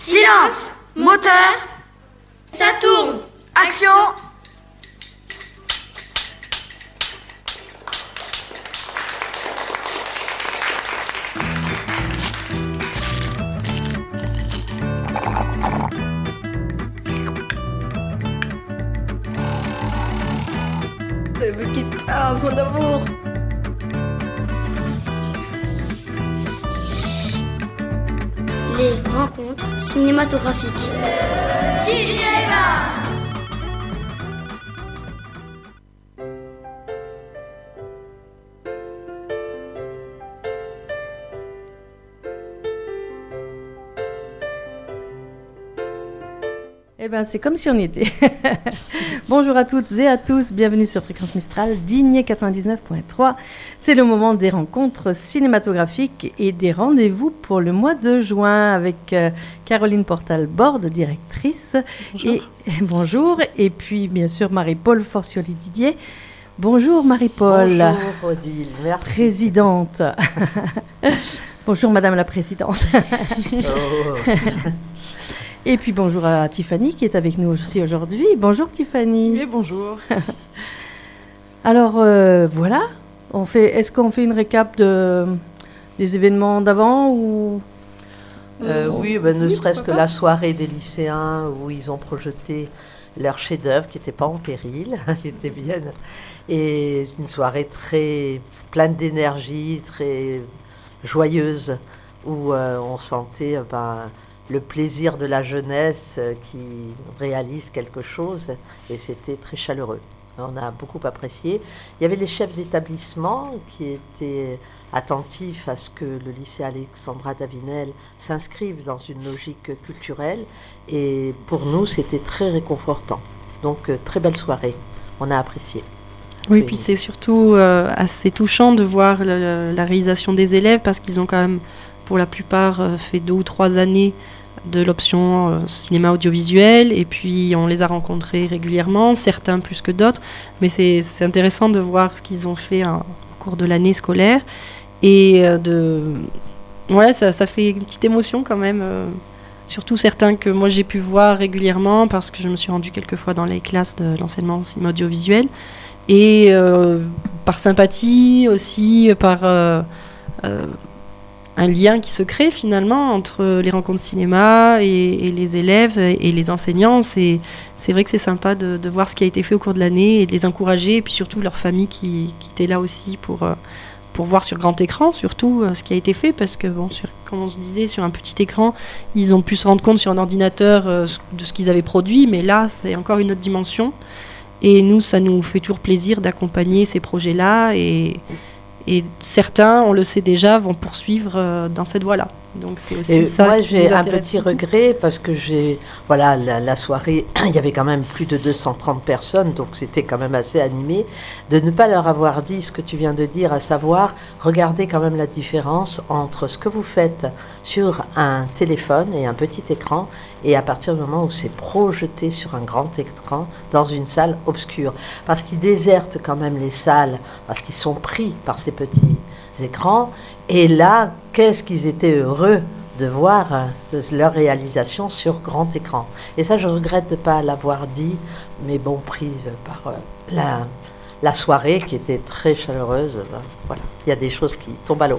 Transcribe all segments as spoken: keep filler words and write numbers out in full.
Silence. Moteur. Ça tourne. Action. Ne me quitte pas, mon amour. Les rencontres cinématographiques. Cinéma. Eh ben, c'est comme si on y était. Bonjour à toutes et à tous, bienvenue sur Fréquence Mistral, Digne quatre-vingt-dix-neuf point trois. C'est le moment des rencontres cinématographiques et des rendez-vous pour le mois de juin avec euh, Caroline Portal-Borde, directrice. Bonjour. Et, bonjour. Et puis, bien sûr, Marie-Paul Forcioli-Didier. Bonjour Marie-Paul. Bonjour Odile, merci. Présidente. Bonjour Madame la Présidente. Oh. Et puis bonjour à Tiffany qui est avec nous aussi aujourd'hui. Bonjour Tiffany. Oui, bonjour. Alors euh, voilà, on fait, est-ce qu'on fait une récap de, des événements d'avant ou euh, Oui, ben, ne oui, serait-ce que pas. La soirée des lycéens où ils ont projeté leur chef-d'œuvre qui n'était pas en péril, qui était bien, et une soirée très pleine d'énergie, très joyeuse où euh, on sentait ben, le plaisir de la jeunesse qui réalise quelque chose, et c'était très chaleureux. On a beaucoup apprécié. Il y avait les chefs d'établissement qui étaient attentifs à ce que le lycée Alexandra Davinel s'inscrive dans une logique culturelle, et pour nous, c'était très réconfortant. Donc, très belle soirée. On a apprécié. Oui, puis c'est surtout euh, assez touchant de voir le, le, la réalisation des élèves, parce qu'ils ont quand même, pour la plupart, euh, fait deux ou trois années de l'option euh, cinéma audiovisuel, et puis on les a rencontrés régulièrement, certains plus que d'autres, mais c'est, c'est intéressant de voir ce qu'ils ont fait hein, au cours de l'année scolaire, et euh, de voilà, ça, ça fait une petite émotion quand même, euh, surtout certains que moi j'ai pu voir régulièrement, parce que je me suis rendue quelques fois dans les classes de l'enseignement cinéma audiovisuel, et euh, par sympathie aussi, par euh, euh, un lien qui se crée finalement entre les rencontres cinéma et, et les élèves et, et les enseignants. C'est, c'est vrai que c'est sympa de, de voir ce qui a été fait au cours de l'année et de les encourager, et puis surtout leurs familles qui, qui étaient là aussi pour, pour voir sur grand écran surtout ce qui a été fait, parce que bon, sur, comme on se disait, sur un petit écran, ils ont pu se rendre compte sur un ordinateur euh, de ce qu'ils avaient produit, mais là c'est encore une autre dimension, et nous ça nous fait toujours plaisir d'accompagner ces projets-là, et Et certains, on le sait déjà, vont poursuivre euh, dans cette voie-là. Donc c'est aussi et ça moi, qui j'ai nous un intéresse petit beaucoup. regret, parce que j'ai, voilà, la, la soirée, il y avait quand même plus de deux cent trente personnes, donc c'était quand même assez animé, de ne pas leur avoir dit ce que tu viens de dire, à savoir, regardez quand même la différence entre ce que vous faites sur un téléphone et un petit écran, et à partir du moment où c'est projeté sur un grand écran dans une salle obscure. Parce qu'ils désertent quand même les salles, parce qu'ils sont pris par ces petits écrans. Et là, qu'est-ce qu'ils étaient heureux de voir euh, leur réalisation sur grand écran. Et ça, je regrette de ne pas l'avoir dit, mais bon, pris euh, par euh, la, la soirée qui était très chaleureuse. Ben, voilà, il y a des choses qui tombent à l'eau.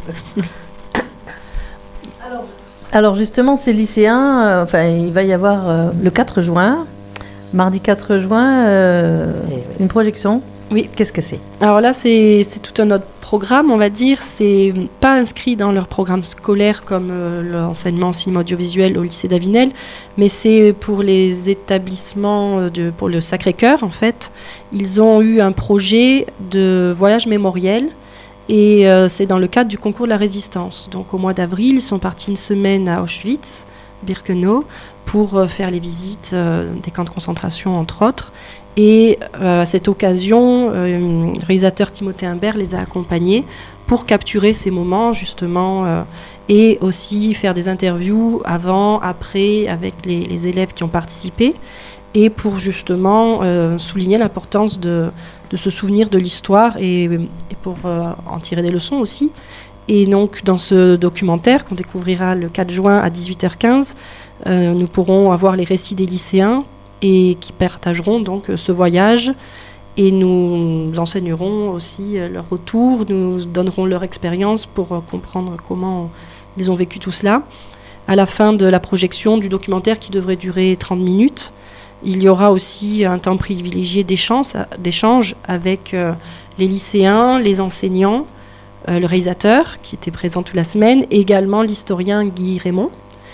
Alors, Alors justement, ces lycéens, euh, enfin, il va y avoir euh, le quatre juin, mardi quatre juin, euh, oui. une projection. Oui. Qu'est-ce que c'est ? Alors là, c'est, c'est tout un autre programme, on va dire. C'est pas inscrit dans leur programme scolaire comme euh, l'enseignement cinéma audiovisuel au lycée Davinel, mais c'est pour les établissements, de, pour le Sacré-Cœur, en fait. Ils ont eu un projet de voyage mémoriel. Et euh, c'est dans le cadre du concours de la résistance. Donc au mois d'avril, ils sont partis une semaine à Auschwitz, Birkenau, pour euh, faire les visites euh, des camps de concentration, entre autres. Et euh, à cette occasion, euh, le réalisateur Timothée Imbert les a accompagnés pour capturer ces moments, justement, euh, et aussi faire des interviews avant, après, avec les, les élèves qui ont participé, et pour justement euh, souligner l'importance de... de se souvenir de l'histoire et, et pour euh, en tirer des leçons aussi. Et donc, dans ce documentaire qu'on découvrira le quatre juin à dix-huit heures quinze, Euh, nous pourrons avoir les récits des lycéens et qui partageront donc ce voyage. Et nous enseignerons aussi leur retour, nous donnerons leur expérience pour comprendre comment ils ont vécu tout cela. À la fin de la projection du documentaire qui devrait durer trente minutes, il y aura aussi un temps privilégié d'échange, d'échange avec euh, les lycéens, les enseignants, euh, le réalisateur qui était présent toute la semaine, et également l'historien Guy Raymond.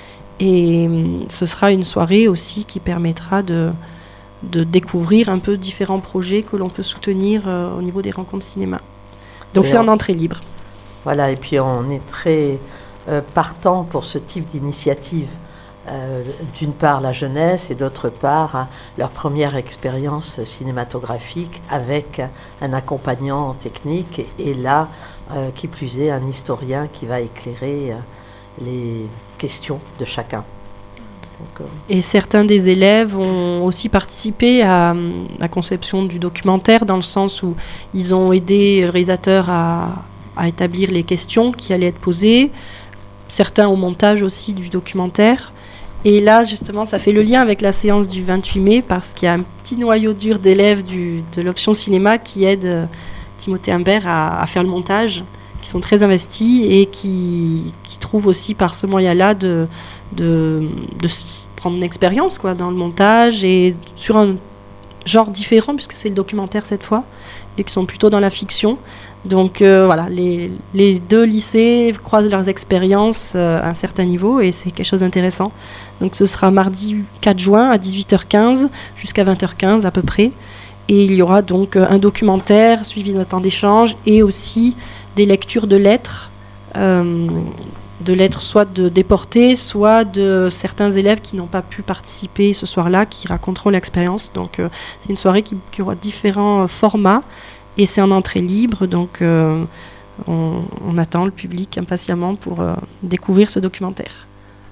Et euh, ce sera une soirée aussi qui permettra de... de découvrir un peu différents projets que l'on peut soutenir euh, au niveau des rencontres cinéma. Donc et c'est on... en entrée libre. Voilà, et puis on est très euh, partant pour ce type d'initiative. Euh, d'une part la jeunesse et d'autre part hein, leur première expérience cinématographique avec un accompagnant technique et, et là, euh, qui plus est, un historien qui va éclairer euh, les questions de chacun. Donc, euh... Et certains des élèves ont aussi participé à la conception du documentaire dans le sens où ils ont aidé le réalisateur à, à établir les questions qui allaient être posées, certains au montage aussi du documentaire. Et là, justement, ça fait le lien avec la séance du vingt-huit mai parce qu'il y a un petit noyau dur d'élèves du, de l'option cinéma qui aident euh, Timothée Humbert à, à faire le montage, qui sont très investis et qui, qui trouvent aussi par ce moyen-là de, de, de prendre une expérience quoi, dans le montage et sur un genre différent puisque c'est le documentaire cette fois et qui sont plutôt dans la fiction. Donc euh, voilà, les, les deux lycées croisent leurs expériences euh, à un certain niveau et c'est quelque chose d'intéressant. Donc ce sera mardi quatre juin à dix-huit heures quinze jusqu'à vingt heures quinze à peu près. Et il y aura donc euh, un documentaire suivi d'un temps d'échange et aussi des lectures de lettres, euh, de lettres soit de déportés, soit de certains élèves qui n'ont pas pu participer ce soir-là, qui raconteront l'expérience. Donc euh, c'est une soirée qui, qui aura différents euh, formats. Et c'est en entrée libre, donc euh, on, on attend le public impatiemment pour euh, découvrir ce documentaire.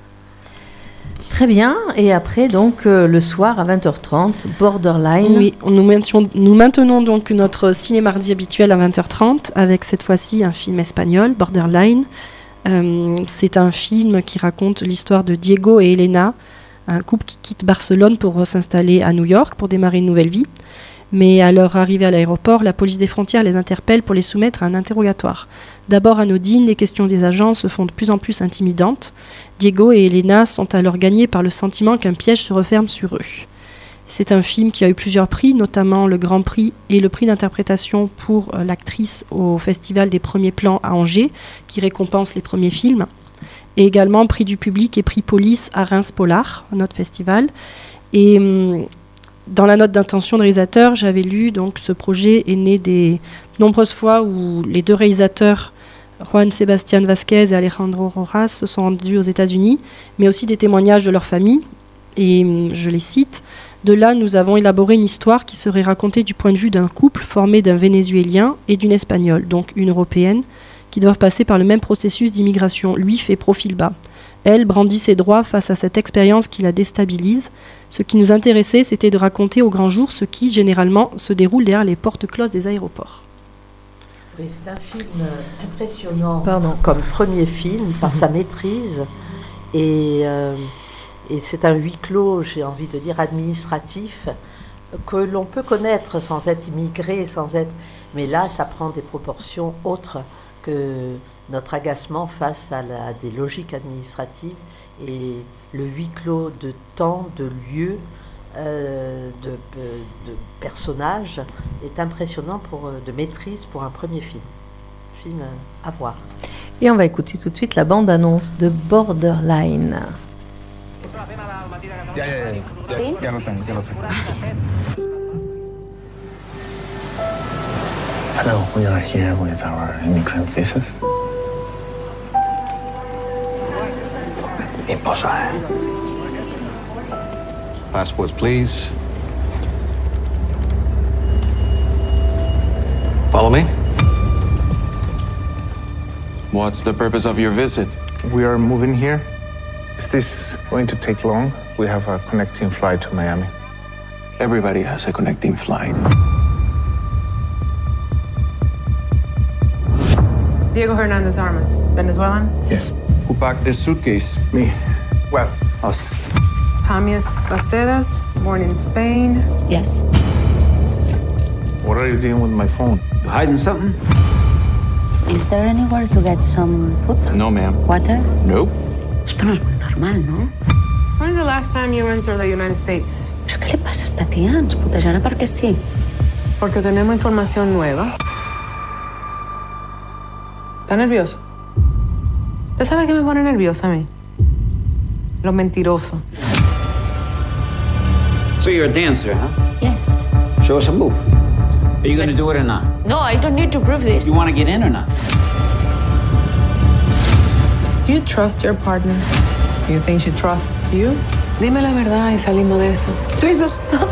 Très bien. Et après, donc, euh, le soir à vingt heures trente, Borderline. Oui, nous maintenons, nous maintenons donc notre ciné-mardi habituel à vingt heures trente, avec cette fois-ci un film espagnol, Borderline. Euh, c'est un film qui raconte l'histoire de Diego et Elena, un couple qui quitte Barcelone pour s'installer à New York pour démarrer une nouvelle vie. Mais à leur arrivée à l'aéroport, la police des frontières les interpelle pour les soumettre à un interrogatoire. D'abord anodines, les questions des agents se font de plus en plus intimidantes. Diego et Elena sont alors gagnés par le sentiment qu'un piège se referme sur eux. C'est un film qui a eu plusieurs prix, notamment le Grand Prix et le prix d'interprétation pour euh, l'actrice au Festival des premiers plans à Angers, qui récompense les premiers films, et également prix du public et prix police à Reims-Polar, notre festival. Et hum, dans la note d'intention de réalisateur, j'avais lu donc ce projet est né des nombreuses fois où les deux réalisateurs, Juan Sebastián Vázquez et Alejandro Rojas, se sont rendus aux États-Unis, mais aussi des témoignages de leur famille. Et je les cite. De là, nous avons élaboré une histoire qui serait racontée du point de vue d'un couple formé d'un Vénézuélien et d'une Espagnole, donc une Européenne, qui doivent passer par le même processus d'immigration. Lui fait profil bas. Elle brandit ses droits face à cette expérience qui la déstabilise. Ce qui nous intéressait, c'était de raconter au grand jour ce qui, généralement, se déroule derrière les portes closes des aéroports. Oui, c'est un film impressionnant Pardon. comme premier film, par mmh. sa maîtrise. Et, euh, et c'est un huis clos, j'ai envie de dire, administratif, que l'on peut connaître sans être immigré, sans être... Mais là, ça prend des proportions autres que notre agacement face à, la, à des logiques administratives. Et le huis clos de temps, de lieu, euh, de, de personnages est impressionnant pour, de maîtrise pour un premier film. Film à voir. Et on va écouter tout de suite la bande-annonce de Borderline. Ya, ya, ya. ¿Sí? Ya lo tengo, ya lo tengo. Hello, we are here with our immigrant visas. Impossible. Passports, please. Follow me. What's the purpose of your visit? We are moving here. Is this going to take long? We have a connecting flight to Miami. Everybody has a connecting flight. Diego Hernandez Armas, Venezuelan? Yes. Who packed this suitcase? Me. Well, Us. Jamias Bacedas, born in Spain. Yes. What are you doing with my phone? You hiding something? Is there anywhere to get some food? No, ma'am. Water? Nope. Esto no es muy normal, ¿no? When is the last time you entered the United States? ¿Pero qué le pasa a esta tía? Ens putejarà perquè sí. Porque tenemos información nueva. ¿Está nervioso? ¿Usted sabe qué me pone nerviosa a mí? Los mentirosos. So you're a dancer, huh? Yes. Show us a move. Are you gonna do it or not? No, I don't need to prove this. You wanna get in or not? Do you trust your partner? Do you think she trusts you? Dime la verdad y salimos de eso. Please stop.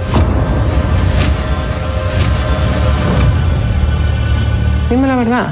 Dime la verdad.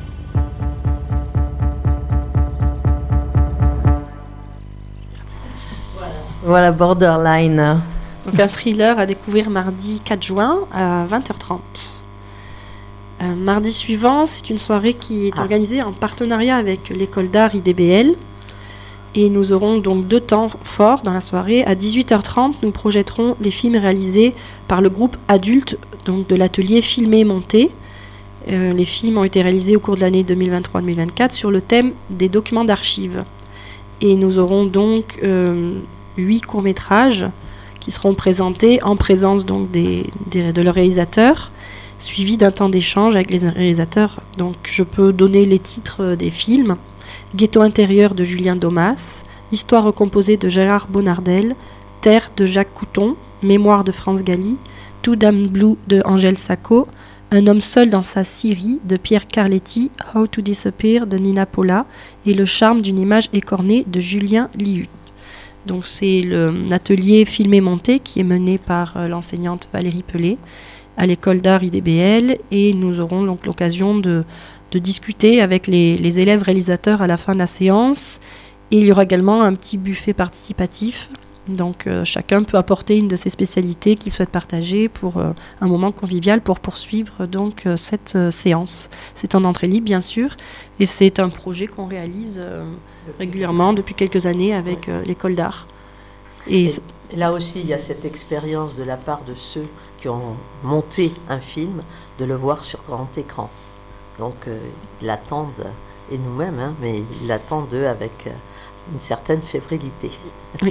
Voilà, Borderline. Donc un thriller à découvrir mardi quatre juin à vingt heures trente. Euh, mardi suivant, c'est une soirée qui est Ah. organisée en partenariat avec l'école d'art I D B L. Et nous aurons donc deux temps forts dans la soirée. À dix-huit heures trente, nous projetterons les films réalisés par le groupe adulte donc de l'atelier Filmer et Monter. Euh, les films ont été réalisés au cours de l'année deux mille vingt-trois deux mille vingt-quatre sur le thème des documents d'archives. Et nous aurons donc euh, huit courts-métrages qui seront présentés en présence donc des, des, de leurs réalisateurs, suivis d'un temps d'échange avec les réalisateurs. Donc je peux donner les titres des films. Ghetto intérieur de Julien Domas, Histoire recomposée de Gérard Bonardel, Terre de Jacques Couton, Mémoire de France Galli, Two Damn Blue de Angèle Sacco, Un homme seul dans sa Syrie de Pierre Carletti, How to Disappear de Nina Paula et Le charme d'une image écornée de Julien Liut. Donc c'est l'atelier Filmer Monter qui est mené par euh, l'enseignante Valérie Pelé à l'école d'art I D B L et nous aurons donc l'occasion de, de discuter avec les, les élèves réalisateurs à la fin de la séance. Et il y aura également un petit buffet participatif. Donc euh, chacun peut apporter une de ses spécialités qu'il souhaite partager pour euh, un moment convivial pour poursuivre donc euh, cette euh, séance. C'est en entrée libre bien sûr et c'est un projet qu'on réalise euh, régulièrement depuis quelques années avec euh, l'école d'art. Et, Et là aussi, il y a cette expérience de la part de ceux qui ont monté un film, de le voir sur grand écran. Donc euh, ils l'attendent, et nous-mêmes, hein, mais ils l'attendent eux avec euh, une certaine fébrilité. Oui.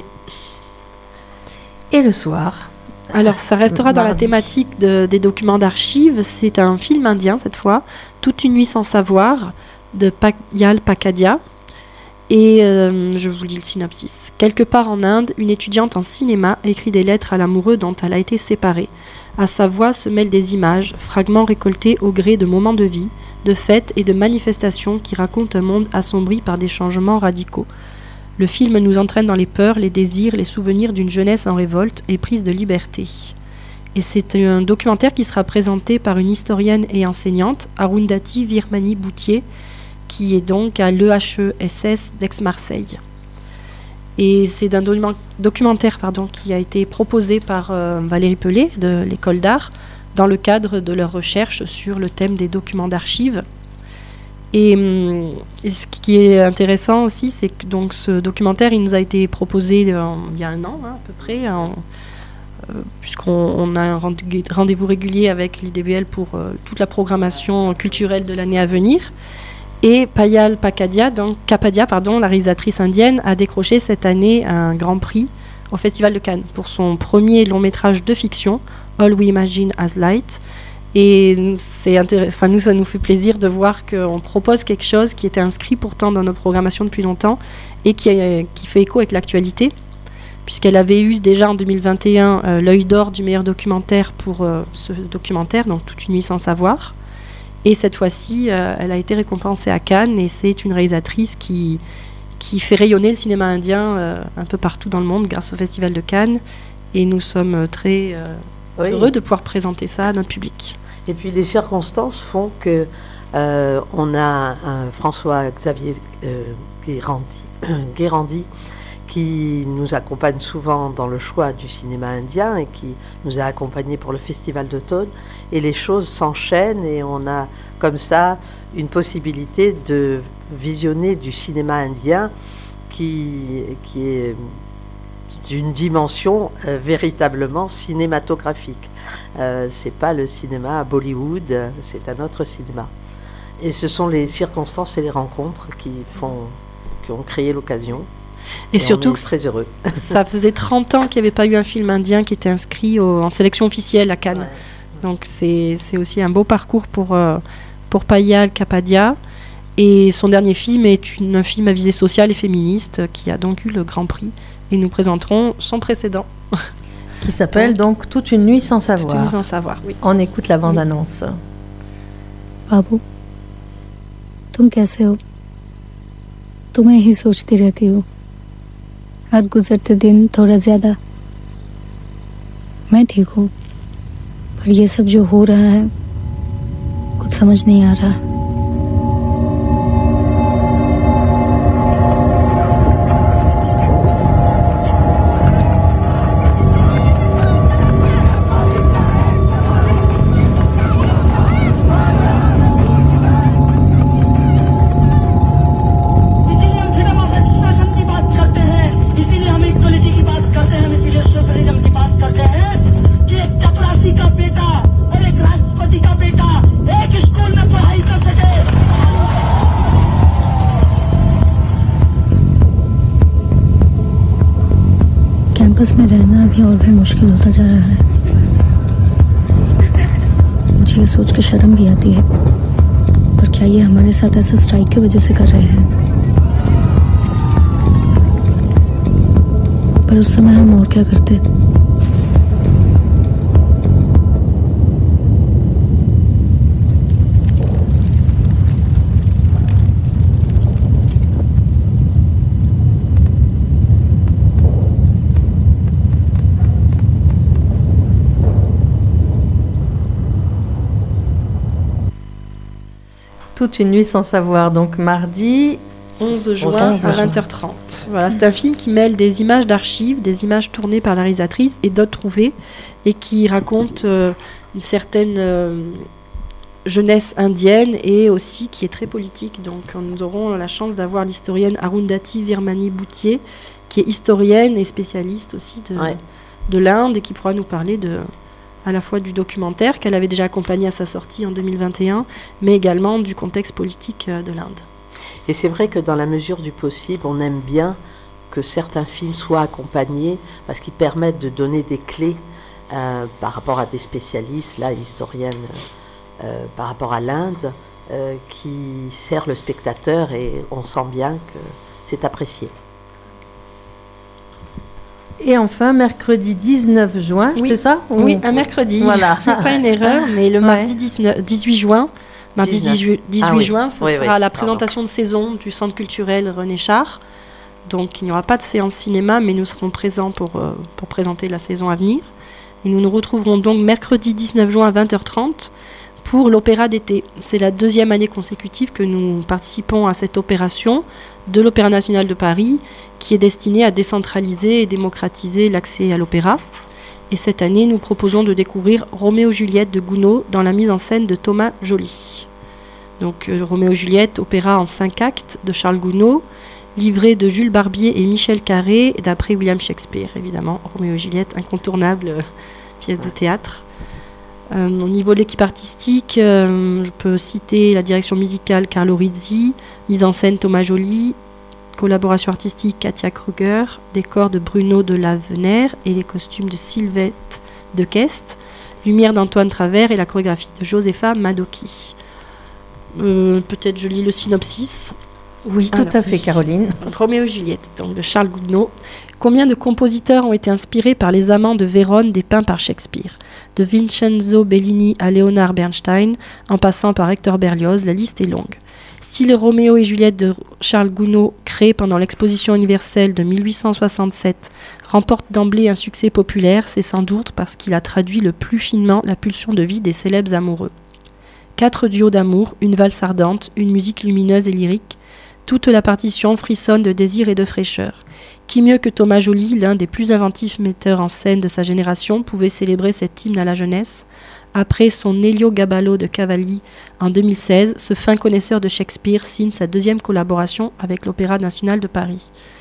Et le soir, alors ça restera dans la mardi. thématique de- des documents d'archives. C'est un film indien cette fois, Toute une nuit sans savoir, de Payal Pakadia. Et euh, je vous lis le synopsis. Quelque part en Inde, une étudiante en cinéma écrit des lettres à l'amoureux dont elle a été séparée. À sa voix se mêlent des images, fragments récoltés au gré de moments de vie, de fêtes et de manifestations qui racontent un monde assombri par des changements radicaux. Le film nous entraîne dans les peurs, les désirs, les souvenirs d'une jeunesse en révolte et prise de liberté. Et c'est un documentaire qui sera présenté par une historienne et enseignante, Arundhati Virmani Boutier, qui est donc à l'E H E S S d'Aix-Marseille. Et c'est un document- documentaire pardon, qui a été proposé par euh, Valérie Pelé de l'école d'art dans le cadre de leur recherche sur le thème des documents d'archives. Et, hum, et ce qui est intéressant aussi, c'est que donc, ce documentaire il nous a été proposé euh, il y a un an hein, à peu près, en- euh, puisqu'on on a un rende- rendez-vous régulier avec l'I D B L pour euh, toute la programmation culturelle de l'année à venir. Et Payal Pakadia, donc Kapadia, pardon, la réalisatrice indienne, a décroché cette année un grand prix au Festival de Cannes pour son premier long métrage de fiction, All We Imagine as Light. Et c'est intéressant, enfin, nous, ça nous fait plaisir de voir qu'on propose quelque chose qui était inscrit pourtant dans nos programmations depuis longtemps et qui, est- qui fait écho avec l'actualité, puisqu'elle avait eu déjà en deux mille vingt et un euh, l'œil d'or du meilleur documentaire pour euh, ce documentaire, donc Toute une nuit sans savoir. Et cette fois-ci, euh, elle a été récompensée à Cannes et c'est une réalisatrice qui, qui fait rayonner le cinéma indien euh, un peu partout dans le monde grâce au Festival de Cannes. Et nous sommes très euh, Oui. heureux de pouvoir présenter ça à notre public. Et puis les circonstances font que euh, on a un François-Xavier euh, Guérandi, Guérandi qui nous accompagne souvent dans le choix du cinéma indien et qui nous a accompagnés pour le Festival d'automne. Et les choses s'enchaînent et on a comme ça une possibilité de visionner du cinéma indien qui, qui est d'une dimension euh, véritablement cinématographique. Euh, c'est pas le cinéma à Bollywood, euh, c'est un autre cinéma. Et ce sont les circonstances et les rencontres qui font, qui ont créé l'occasion. Et, et surtout, on est très heureux. Ça faisait trente ans qu'il n'y avait pas eu un film indien qui était inscrit au, en sélection officielle à Cannes. Ouais. Donc c'est, c'est aussi un beau parcours pour, euh, pour Payal Kapadia. Et son dernier film est une, un film à visée sociale et féministe qui a donc eu le Grand Prix. Et nous présenterons son précédent. Qui s'appelle donc, donc Toute une nuit sans savoir. Toute une nuit sans savoir, oui. On écoute la bande-annonce. बाबू, तुम कैसे हो? तुम्हें ही सोचती रहती हो. हर गुजरते दिन थोड़ा ज्यादा. मैं ठीक हूँ. पर ये सब जो हो रहा है, कुछ समझ नहीं आ रहा. कैंपस में रहना अभी और भी मुश्किल होता जा रहा है. मुझे ये सोच के शर्म भी आती है, पर क्या ये हमारे साथ ऐसा स्ट्राइक की वजह से कर रहे हैं? पर उस समय हम और क्या करते? Toute une nuit sans savoir, donc mardi onze juin à vingt heures trente. Voilà, c'est un film qui mêle des images d'archives, des images tournées par la réalisatrice et d'autres trouvées, et qui raconte euh, une certaine euh, jeunesse indienne et aussi qui est très politique. Donc nous aurons la chance d'avoir l'historienne Arundhati Virmani Bhoutier, qui est historienne et spécialiste aussi de, ouais. de l'Inde et qui pourra nous parler de... à la fois du documentaire qu'elle avait déjà accompagné à sa sortie en deux mille vingt et un, mais également du contexte politique de l'Inde. Et c'est vrai que dans la mesure du possible, on aime bien que certains films soient accompagnés parce qu'ils permettent de donner des clés euh, par rapport à des spécialistes, là, historiennes, euh, par rapport à l'Inde, euh, qui sert le spectateur et on sent bien que c'est apprécié. Et enfin, mercredi dix-neuf juin, oui. c'est ça? Oui, un mercredi. Voilà. C'est pas une erreur, mais le mardi ouais. dix-neuf, dix-huit juin, mardi dix-huit, dix-huit ah, oui. juin, ce oui, sera oui. la présentation Pardon. de saison du Centre culturel René Char. Donc, il n'y aura pas de séance cinéma, mais nous serons présents pour, euh, pour présenter la saison à venir. Et nous nous retrouverons donc mercredi dix-neuf juin à vingt heures trente pour l'opéra d'été. C'est la deuxième année consécutive que nous participons à cette opération de l'Opéra national de Paris, qui est destinée à décentraliser et démocratiser l'accès à l'opéra. Et cette année, nous proposons de découvrir Roméo et Juliette de Gounod dans la mise en scène de Thomas Joly. Donc euh, Roméo et Juliette, opéra en cinq actes de Charles Gounod, livré de Jules Barbier et Michel Carré, d'après William Shakespeare, évidemment. Roméo et Juliette, incontournable euh, pièce de théâtre. Euh, au niveau de l'équipe artistique, euh, je peux citer la direction musicale Carlo Rizzi, mise en scène Thomas Joly, collaboration artistique Katia Kruger, décor de Bruno de Lavener et les costumes de Sylvette de Kest, lumière d'Antoine Travers et la chorégraphie de Josefa Madoki. Euh, peut-être je lis le synopsis. Oui, tout Alors, à fait, Caroline. Roméo et Juliette, donc de Charles Gounod. Combien de compositeurs ont été inspirés par les amants de Vérone dépeints par Shakespeare? De Vincenzo Bellini à Leonard Bernstein, en passant par Hector Berlioz, la liste est longue. Si le Roméo et Juliette de Charles Gounod, créé pendant l'exposition universelle de mille huit cent soixante-sept, remporte d'emblée un succès populaire, c'est sans doute parce qu'il a traduit le plus finement la pulsion de vie des célèbres amoureux. Quatre duos d'amour, une valse ardente, une musique lumineuse et lyrique, toute la partition frissonne de désir et de fraîcheur. Qui mieux que Thomas Joly, l'un des plus inventifs metteurs en scène de sa génération, pouvait célébrer cet hymne à la jeunesse? Après son Eliogaballo de Cavalli en deux mille seize, ce fin connaisseur de Shakespeare signe sa deuxième collaboration avec l'Opéra national de Paris.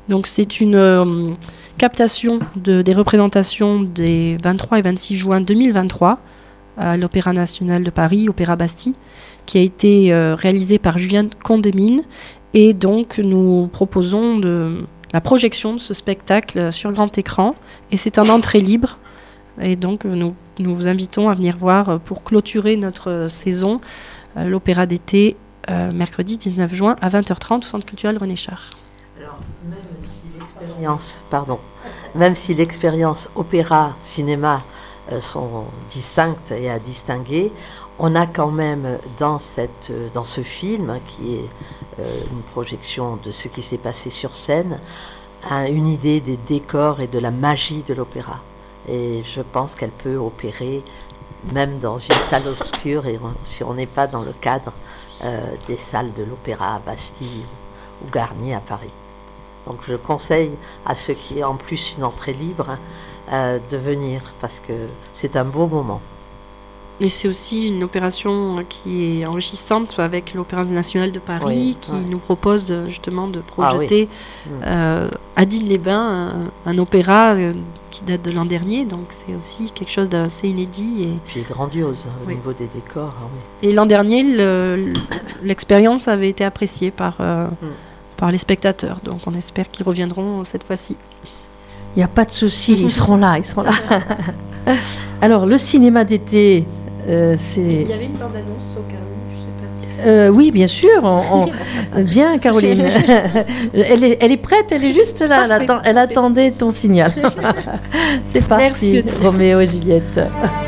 Donc c'est une euh, captation de, des représentations des vingt-trois et vingt-six juin deux mille vingt-trois à l'Opéra national de Paris, Opéra Bastille, qui a été euh, réalisée par Juliane Condemine. Et donc nous proposons de, la projection de ce spectacle sur grand écran. Et c'est en entrée libre. Et donc nous, nous vous invitons à venir voir pour clôturer notre saison euh, l'Opéra d'été euh, mercredi dix-neuf juin à vingt heures trente au Centre culturel René Char. Alors, même si l'expérience, pardon, même si l'expérience opéra-cinéma euh, sont distinctes et à distinguer, on a quand même dans, cette, dans ce film, qui est euh, une projection de ce qui s'est passé sur scène, un, une idée des décors et de la magie de l'opéra. Et je pense qu'elle peut opérer même dans une salle obscure, et on, si on n'est pas dans le cadre euh, des salles de l'opéra à Bastille ou Garnier à Paris. Donc je conseille à ceux qui ont en plus une entrée libre euh, de venir, parce que c'est un beau moment. Et c'est aussi une opération qui est enrichissante avec l'Opéra national de Paris, oui, qui ouais. nous propose justement de projeter ah, oui. euh, à Digne-les-Bains un, un opéra euh, qui date de l'an dernier, donc c'est aussi quelque chose d'assez inédit. Et puis grandiose hein, oui. au niveau des décors. Hein, oui. Et l'an dernier, le, l'expérience avait été appréciée par, euh, mm. par les spectateurs, donc on espère qu'ils reviendront cette fois-ci. Il n'y a pas de souci, ils seront là, ils seront là. Alors, le cinéma d'été, euh, c'est... Il y avait une bande-annonce au cas où, je sais pas si... Euh, oui, bien sûr. On, on... Bien, Caroline. elle, est, elle est prête, elle est juste là. Elle, attend, elle attendait ton signal. C'est parti, merci, Roméo et Juliette.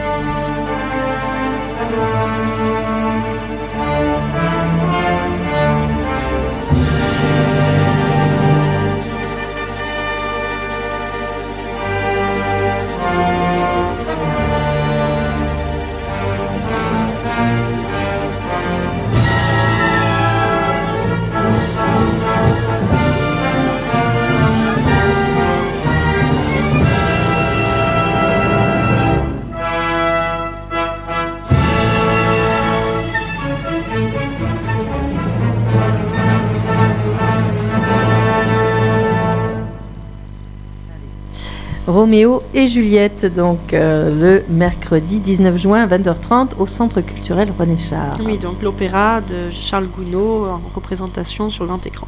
Roméo et Juliette, donc euh, le mercredi dix-neuf juin à vingt heures trente au Centre culturel René Char. Oui, donc l'opéra de Charles Gounod en représentation sur grand écran.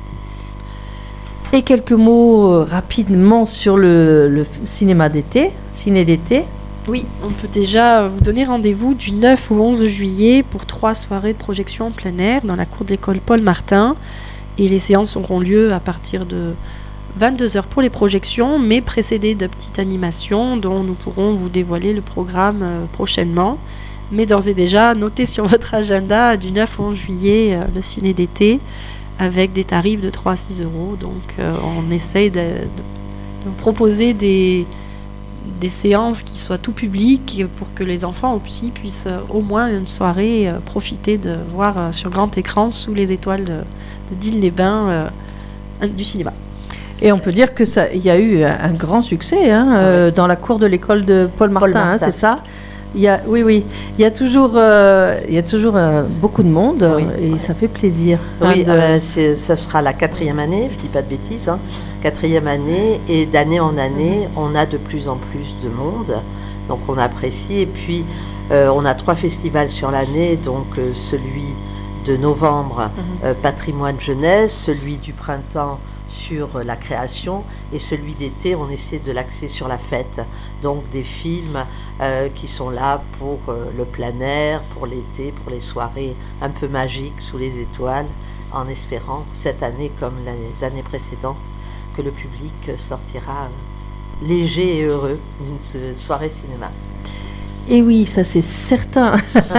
Et quelques mots euh, rapidement sur le, le cinéma d'été, ciné d'été. Oui, on peut déjà vous donner rendez-vous du neuf au onze juillet pour trois soirées de projection en plein air dans la cour de l'école Paul Martin. Et les séances auront lieu à partir de vingt-deux heures pour les projections, mais précédées de petites animations dont nous pourrons vous dévoiler le programme euh, prochainement. Mais d'ores et déjà, notez sur votre agenda du neuf au onze juillet euh, le ciné d'été avec des tarifs de trois à six euros. Donc euh, on essaye de, de, de vous proposer des, des séances qui soient tout public pour que les enfants aussi puissent euh, au moins une soirée euh, profiter de voir euh, sur grand écran sous les étoiles de, de Digne-les-Bains euh, du cinéma. Et on peut dire que ça, il y a eu un, un grand succès hein, ouais. euh, dans la cour de l'école de Paul Martin, Paul Martin. Hein, c'est ça. Il y a, oui, oui. Il y a toujours, euh, il y a toujours euh, beaucoup de monde oui. et ouais. ça fait plaisir. Oui, hein, de... euh, c'est, ça sera la quatrième année, je dis pas de bêtises, hein, quatrième année et d'année en année, on a de plus en plus de monde, donc on apprécie. Et puis euh, on a trois festivals sur l'année, donc euh, celui de novembre, mm-hmm. euh, patrimoine jeunesse, celui du printemps sur la création et celui d'été on essaie de l'axer sur la fête, donc des films euh, qui sont là pour euh, le plein air, pour l'été, pour les soirées un peu magiques sous les étoiles, en espérant cette année comme les années précédentes que le public sortira léger et heureux d'une soirée cinéma. Et oui, ça c'est certain.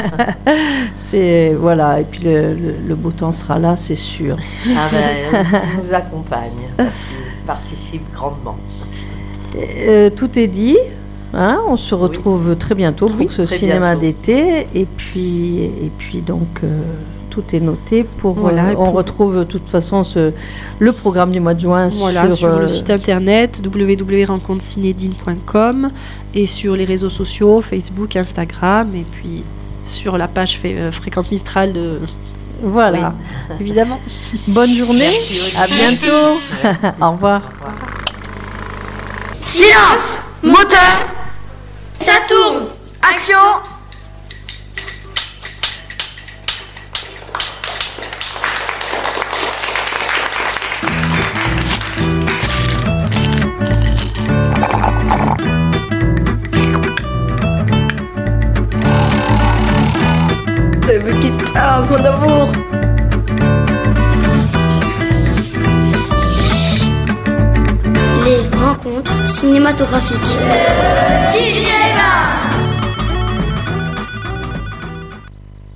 c'est voilà, et puis le, le, le beau temps sera là, c'est sûr. Ah ben, il nous accompagne, il participe grandement. Euh, tout est dit. Hein, on se retrouve oui. très bientôt pour oui, ce cinéma bientôt. d'été. Et puis, et puis donc, euh, tout est noté. Pour, voilà, euh, on pour... retrouve de toute façon ce, le programme du mois de juin voilà, sur, sur euh, le site internet w w w point rencontre cinédine point com et sur les réseaux sociaux, Facebook, Instagram, et puis sur la page fait, euh, Fréquence Mistral de, Voilà. Oui. Évidemment. Bonne journée. Merci, à bientôt. Au revoir. Silence. Moteur. Ça tourne. Action. Ne me quitte pas, mon amour. Les rencontres cinématographiques. Qui est là?